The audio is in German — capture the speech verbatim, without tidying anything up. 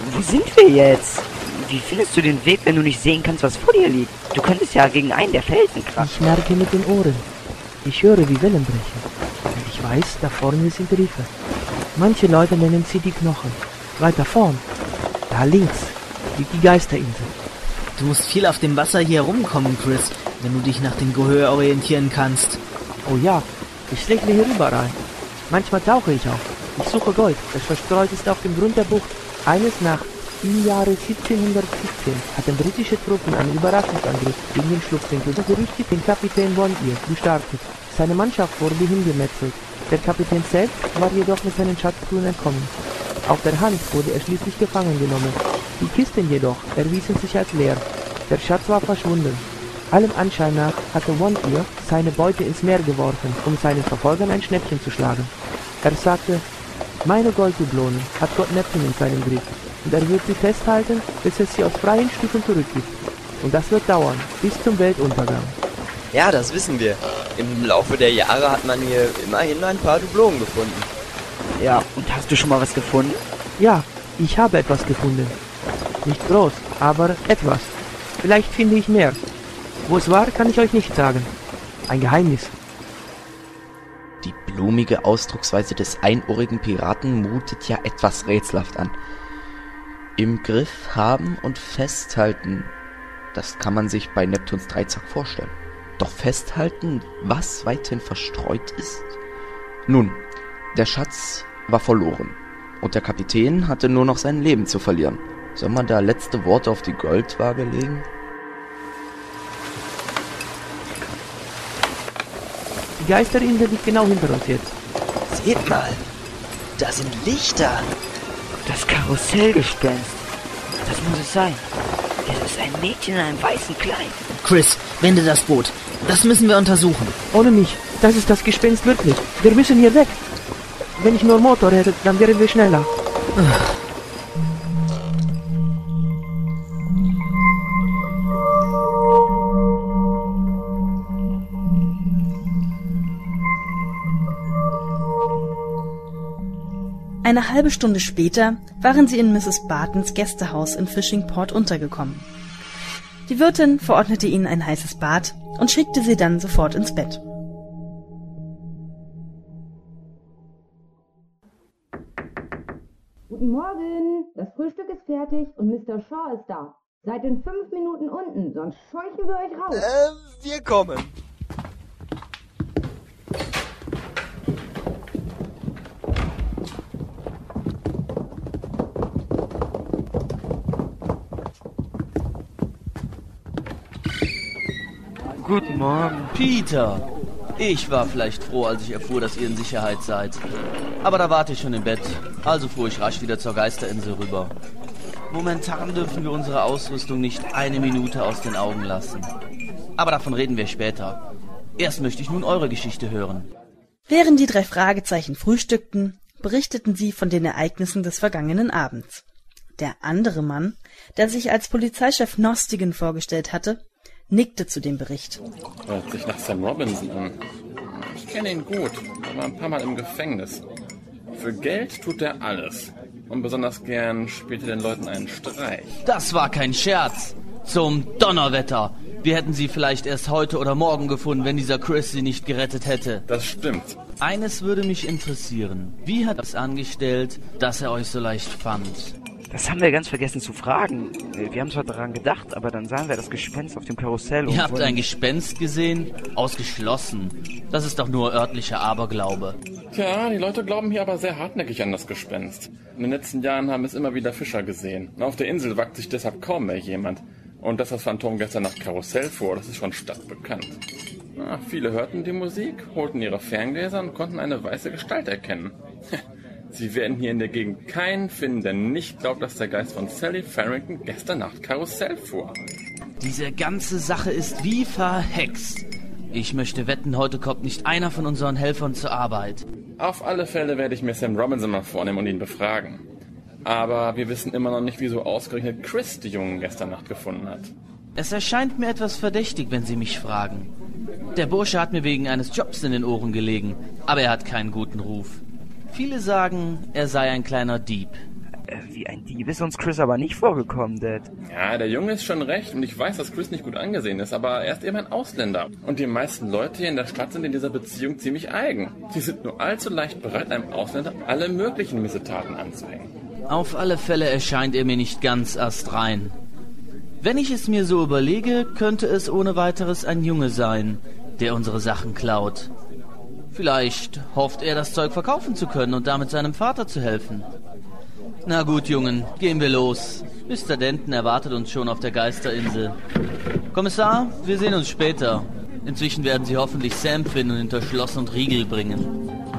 Wo sind wir jetzt? Wie findest du den Weg, wenn du nicht sehen kannst, was vor dir liegt? Du könntest ja gegen einen der Felsen krachen. Ich merke mit den Ohren. Ich höre, wie Wellen brechen. Und ich weiß, da vorne sind Riffe. Manche Leute nennen sie die Knochen. Weiter vorn, da links, liegt die Geisterinsel. Du musst viel auf dem Wasser hier rumkommen, Chris, wenn du dich nach dem Gehör orientieren kannst. Oh ja, ich segle hier überall. Manchmal tauche ich auch. Ich suche Gold, das verstreut ist auf dem Grund der Bucht. Eines Nachts, im Jahre siebzehnhundertsiebzehn, hatten britische Truppen einen Überraschungsangriff gegen den Schlupfwinkel gerichtet, den Kapitän One-Ear gestartet. Seine Mannschaft wurde hingemetzelt. Der Kapitän selbst war jedoch mit seinen Schatztruhen entkommen. Auf der Hand wurde er schließlich gefangen genommen. Die Kisten jedoch erwiesen sich als leer. Der Schatz war verschwunden. Allem Anschein nach hatte One-Ear seine Beute ins Meer geworfen, um seinen Verfolgern ein Schnäppchen zu schlagen. Er sagte, meine Golddublonen hat Gott Neptun in seinem Griff, und er wird sie festhalten, bis es sie aus freien Stücken zurückgibt. Und das wird dauern, bis zum Weltuntergang. Ja, das wissen wir. Im Laufe der Jahre hat man hier immerhin ein paar Dublonen gefunden. Ja, und hast du schon mal was gefunden? Ja, ich habe etwas gefunden. Nicht groß, aber etwas. Vielleicht finde ich mehr. Wo es war, kann ich euch nicht sagen. Ein Geheimnis. Die blumige Ausdrucksweise des einohrigen Piraten mutet ja etwas rätselhaft an. Im Griff haben und festhalten, das kann man sich bei Neptuns Dreizack vorstellen. Doch festhalten, was weithin verstreut ist? Nun, der Schatz war verloren und der Kapitän hatte nur noch sein Leben zu verlieren. Soll man da letzte Worte auf die Goldwaage legen? Die Geisterinsel liegt genau hinter uns jetzt. Seht mal, da sind Lichter. Das Karussellgespenst. Das muss es sein. Es ist ein Mädchen in einem weißen Kleid. Chris, wende das Boot. Das müssen wir untersuchen. Ohne mich, das ist das Gespenst wirklich. Wir müssen hier weg. Wenn ich nur Motor hätte, dann wären wir schneller. Eine halbe Stunde später waren sie in Misses Bartons Gästehaus in Fishing Port untergekommen. Die Wirtin verordnete ihnen ein heißes Bad und schickte sie dann sofort ins Bett. Guten Morgen, das Frühstück ist fertig und Mister Shaw ist da. Seid in fünf Minuten unten, sonst scheuchen wir euch raus. Äh, wir kommen. Guten Morgen. Peter! Ich war vielleicht froh, als ich erfuhr, dass ihr in Sicherheit seid. Aber da warte ich schon im Bett, also fuhr ich rasch wieder zur Geisterinsel rüber. Momentan dürfen wir unsere Ausrüstung nicht eine Minute aus den Augen lassen. Aber davon reden wir später. Erst möchte ich nun eure Geschichte hören. Während die drei Fragezeichen frühstückten, berichteten sie von den Ereignissen des vergangenen Abends. Der andere Mann, der sich als Polizeichef Nostigan vorgestellt hatte, nickte zu dem Bericht. Hört sich nach Sam Robinson an. Ich kenne ihn gut. Er war ein paar Mal im Gefängnis. Für Geld tut er alles. Und besonders gern spielt er den Leuten einen Streich. Das war kein Scherz. Zum Donnerwetter. Wir hätten sie vielleicht erst heute oder morgen gefunden, wenn dieser Chris sie nicht gerettet hätte. Das stimmt. Eines würde mich interessieren. Wie hat er es angestellt, dass er euch so leicht fand? Das haben wir ganz vergessen zu fragen. Wir haben zwar daran gedacht, aber dann sahen wir das Gespenst auf dem Karussell. Und Ihr habt ein Gespenst gesehen? Ausgeschlossen. Das ist doch nur örtlicher Aberglaube. Tja, die Leute glauben hier aber sehr hartnäckig an das Gespenst. In den letzten Jahren haben es immer wieder Fischer gesehen. Auf der Insel wagt sich deshalb kaum mehr jemand. Und dass das Phantom gestern Nacht Karussell fuhr, das ist schon stadtbekannt. Na, viele hörten die Musik, holten ihre Ferngläser und konnten eine weiße Gestalt erkennen. Sie werden hier in der Gegend keinen finden, der nicht glaubt, dass der Geist von Sally Farrington gestern Nacht Karussell fuhr. Diese ganze Sache ist wie verhext. Ich möchte wetten, heute kommt nicht einer von unseren Helfern zur Arbeit. Auf alle Fälle werde ich mir Sam Robinson mal vornehmen und ihn befragen. Aber wir wissen immer noch nicht, wieso ausgerechnet Chris die Jungen gestern Nacht gefunden hat. Es erscheint mir etwas verdächtig, wenn Sie mich fragen. Der Bursche hat mir wegen eines Jobs in den Ohren gelegen, aber er hat keinen guten Ruf. Viele sagen, er sei ein kleiner Dieb. Äh, wie ein Dieb ist uns Chris aber nicht vorgekommen, Dad. Ja, der Junge ist schon recht und ich weiß, dass Chris nicht gut angesehen ist, aber er ist eben ein Ausländer. Und die meisten Leute hier in der Stadt sind in dieser Beziehung ziemlich eigen. Sie sind nur allzu leicht bereit, einem Ausländer alle möglichen Missetaten anzuhängen. Auf alle Fälle erscheint er mir nicht ganz astrein. Wenn ich es mir so überlege, könnte es ohne weiteres ein Junge sein, der unsere Sachen klaut. Vielleicht hofft er, das Zeug verkaufen zu können und damit seinem Vater zu helfen. Na gut, Jungen, gehen wir los. Mister Denton erwartet uns schon auf der Geisterinsel. Kommissar, wir sehen uns später. Inzwischen werden Sie hoffentlich Sam finden und hinter Schloss und Riegel bringen.